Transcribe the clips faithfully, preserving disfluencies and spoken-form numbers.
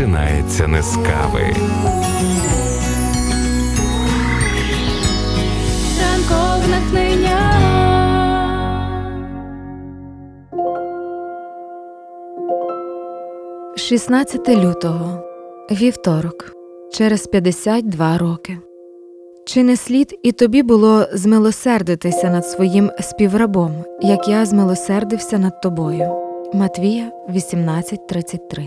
починається не з кави. Ранкове натхнення. шістнадцяте лютого. Вівторок. Через п'ятдесят два роки. Чи не слід і тобі було змилосердитися над своїм співрабом, як я змилосердився над тобою? Матвія вісімнадцять тридцять три.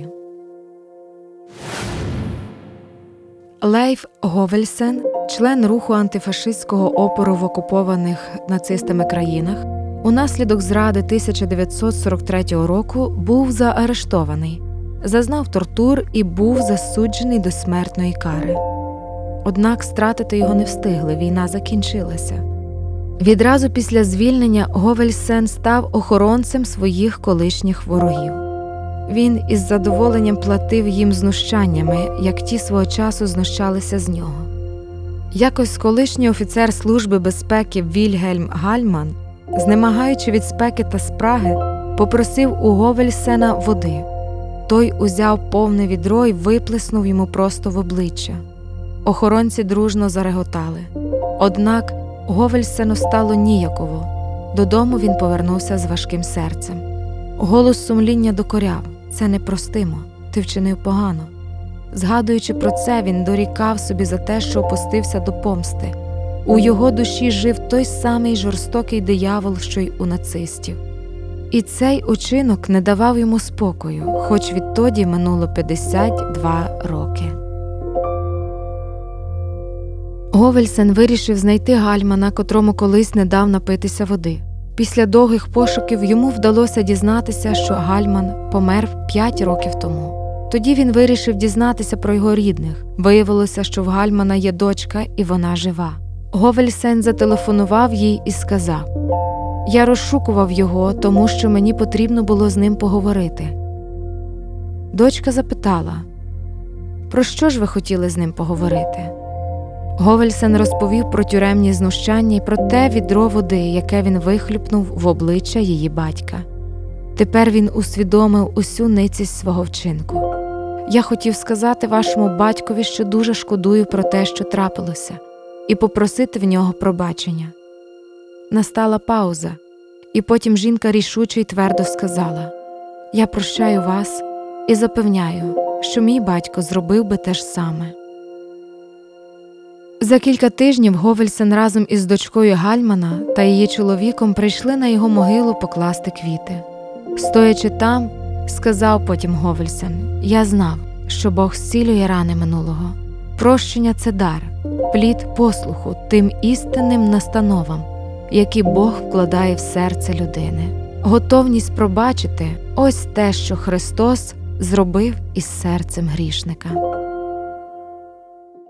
Лейф Говельсен, член руху антифашистського опору в окупованих нацистами країнах, унаслідок зради тисяча дев'ятсот сорок третього року був заарештований, зазнав тортур і був засуджений до смертної кари. Однак стратити його не встигли, війна закінчилася. Відразу після звільнення Говельсен став охоронцем своїх колишніх ворогів. Він із задоволенням платив їм знущаннями, як ті свого часу знущалися з нього. Якось колишній офіцер Служби безпеки Вільгельм Гальман, знемагаючи від спеки та спраги, попросив у Говельсена води. Той узяв повне відро й виплеснув йому просто в обличчя. Охоронці дружно зареготали. Однак Говельсену стало ніяково. Додому він повернувся з важким серцем. Голос сумління докоряв: «Це непростимо, ти вчинив погано». Згадуючи про це, він дорікав собі за те, що опустився до помсти. У його душі жив той самий жорстокий диявол, що й у нацистів. І цей учинок не давав йому спокою, хоч відтоді минуло п'ятдесят два роки. Говельсен вирішив знайти Гальмана, котрому колись не дав напитися води. Після довгих пошуків йому вдалося дізнатися, що Гальман помер п'ять років тому. Тоді він вирішив дізнатися про його рідних. Виявилося, що в Гальмана є дочка, і вона жива. Говельсен зателефонував їй і сказав: «Я розшукував його, тому що мені потрібно було з ним поговорити». Дочка запитала: «Про що ж ви хотіли з ним поговорити?» Говельсен розповів про тюремні знущання і про те відро води, яке він вихлюпнув в обличчя її батька. Тепер він усвідомив усю ницість свого вчинку. «Я хотів сказати вашому батькові, що дуже шкодую про те, що трапилося, і попросити в нього пробачення». Настала пауза, і потім жінка рішуче й твердо сказала: «Я прощаю вас і запевняю, що мій батько зробив би те ж саме». За кілька тижнів Говельсен разом із дочкою Гальмана та її чоловіком прийшли на його могилу покласти квіти. «Стоячи там, – сказав потім Говельсен, – я знав, що Бог зцілює рани минулого. Прощення – це дар, плід послуху тим істинним настановам, які Бог вкладає в серце людини. Готовність пробачити – ось те, що Христос зробив із серцем грішника».